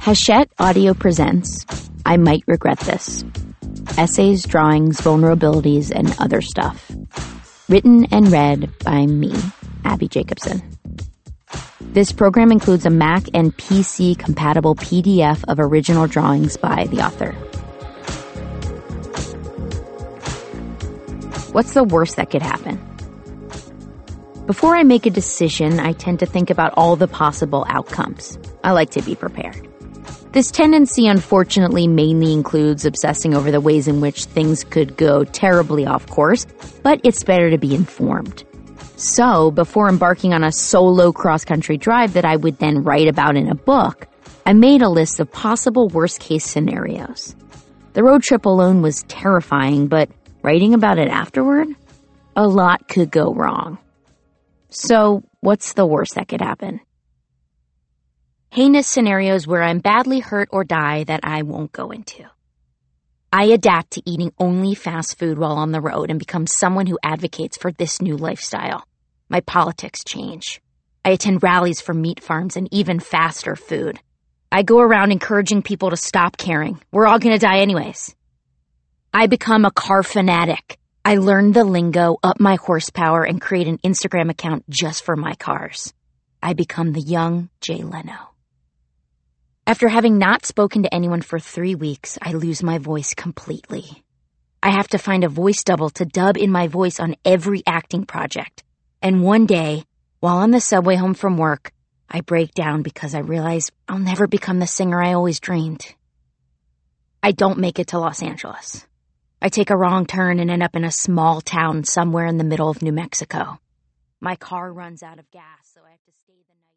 Hachette Audio presents I Might Regret This. Essays, drawings, vulnerabilities, and other stuff. Written and read by me, Abby Jacobson. This program includes a Mac and PC compatible PDF of original drawings by the author. What's the worst that could happen? Before I make a decision, I tend to think about all the possible outcomes. I like to be prepared. This tendency, unfortunately, mainly includes obsessing over the ways in which things could go terribly off course, but it's better to be informed. So, before embarking on a solo cross-country drive that I would then write about in a book, I made a list of possible worst-case scenarios. The road trip alone was terrifying, but writing about it afterward? A lot could go wrong. So, what's the worst that could happen? Heinous scenarios where I'm badly hurt or die that I won't go into. I adapt to eating only fast food while on the road and become someone who advocates for this new lifestyle. My politics change. I attend rallies for meat farms and even faster food. I go around encouraging people to stop caring. We're all gonna die anyways. I become a car fanatic. I learn the lingo, up my horsepower, and create an Instagram account just for my cars. I become the young Jay Leno. After having not spoken to anyone for 3 weeks, I lose my voice completely. I have to find a voice double to dub in my voice on every acting project. And one day, while on the subway home from work, I break down because I realize I'll never become the singer I always dreamed. I don't make it to Los Angeles. I take a wrong turn and end up in a small town somewhere in the middle of New Mexico. My car runs out of gas, so I have to stay the night.